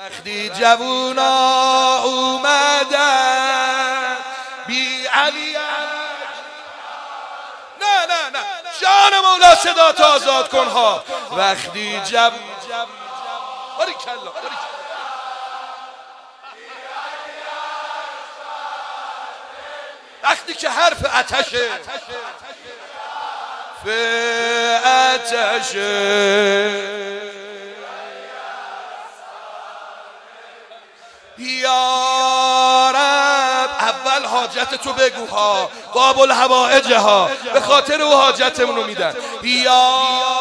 وقتی جوونا اومدن بی علی نه جان مولا صدا تا آزاد کن ها. وقتی وقتی که حرف آتشه یا رب اول حاجت تو بگو ها، قابل الحوائج ها، به خاطر او حاجتمون رو میدن. یا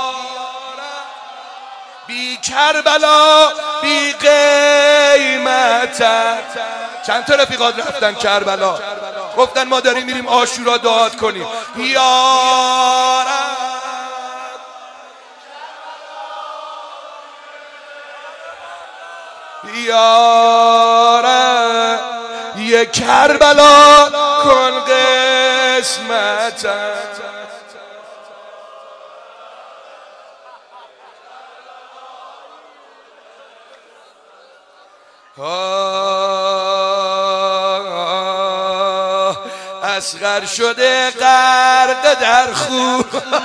بی کربلا بی قیمت. چند تا رفیقات رفتن کربلا گفتن ما داریم میریم عاشورا دعات کنیم. یا رب یا رب یه کربلا کن قسمت. اصغر شده غرق در خون.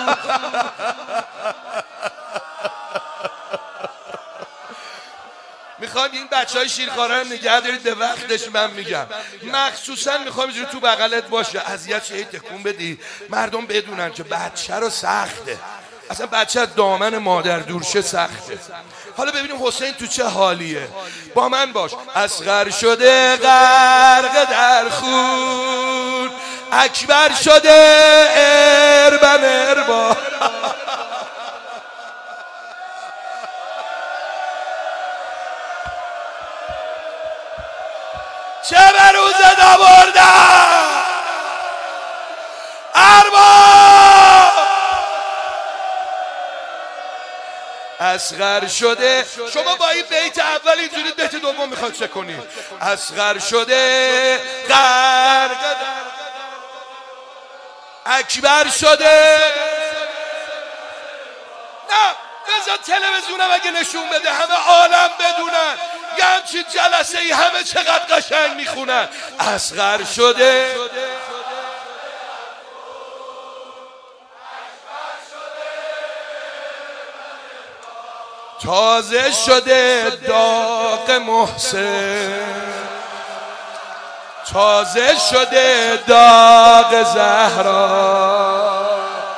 میخوام این بچهای شیرخواره رو نگه دارید به وقتش. من میگم مخصوصا میخوام اینجوری تو بغلت باشه، اذیت شه، تکون بدی، مردم بدونن که بچه رو سخته. اصلا بچه از دامن مادر دورشه سخته. حالا ببینیم حسین تو چه حالیه. با من باش. اصغر شده غرق در خون، اکبر شده اربن اربا. چه بروزه دا بردن اربا. اصغر شده. شما با این بیت اول اینجوری بیت دوم میخواد چه کنید؟ اصغر شده غرق اکبر شده. نه بذار تلویزیونم اگه نشون بده همه عالم بدونن یه همچین جلسه ای همه چقدر قشنگ میخونن. اصغر شده تازه شده داغ محسن، تازه شده داغ زهرا.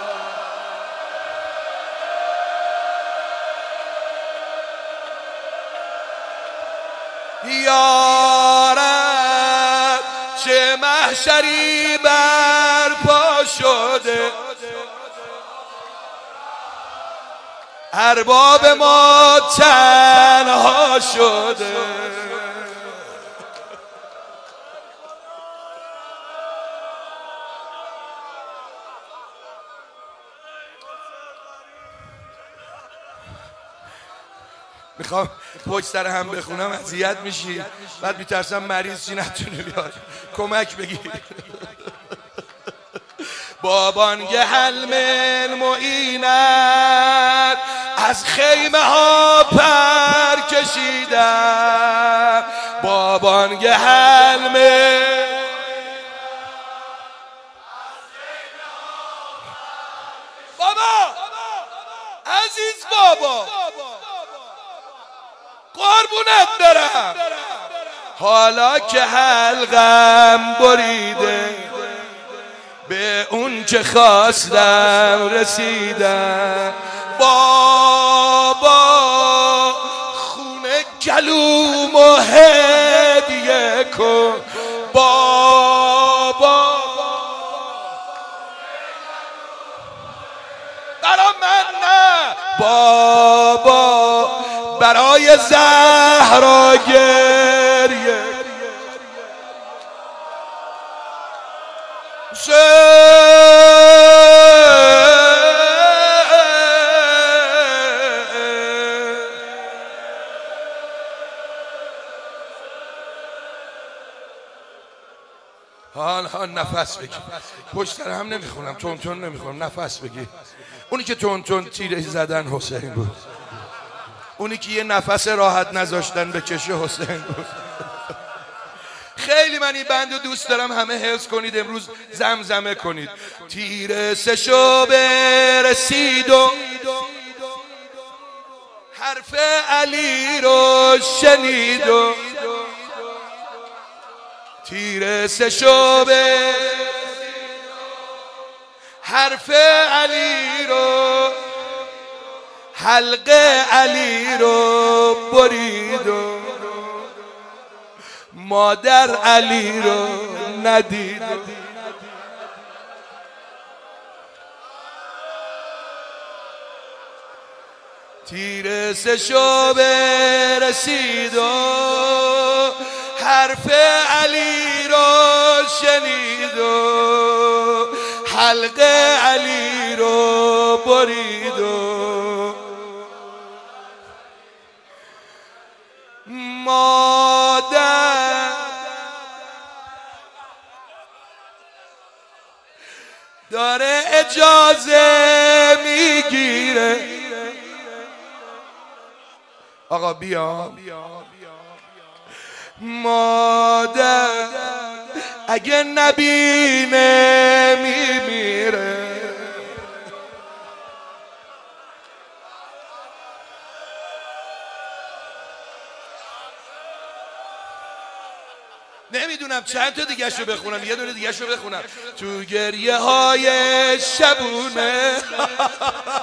یا رب چه محشری برپا شده، ارباب ما تنها شده. میخوام پشت سر هم بخونم اذیت میشی، بعد میترسم مریض چی نتونی بیاد کمک بگیر. بابانگه حلم المعینت از خیمه ها پر کشیدم. بابانگه حلم بابا عزیز بابا قربونت برم. حالا که حلقم بریده به اون که خواستم رسیدم. بابا خونه گلوم و هدیه کن. بابا برا من نه، بابا برای زهرا گریه. حال نفس بگی. پشت سر هم نمیخونم، تون تون نمیخونم، نفس بگی. اونی که تون تون تیره زدن حسین بود. اونی که یه نفس راحت نذاشتن به کشه حسین بود. خیلی من این بند رو دوست دارم، همه حفظ کنید، امروز زمزمه کنید. تیر سه شعبه رسید و حرف علی رو شنید و تیر سه شعبه حرف علی رو حلقه علی رو برید و مادر علی رو ندید. تیر سه شعبه رسید و حرف علی رو شنید و حلقه علی رو برید و مادر داره اجازه میگیره. آقا بیا. مادر اگه نبینه میمیره. نمیدونم چند تا دیگه شو بخونم، یه دونه دیگه شو بخونم. تو گریه های شبونه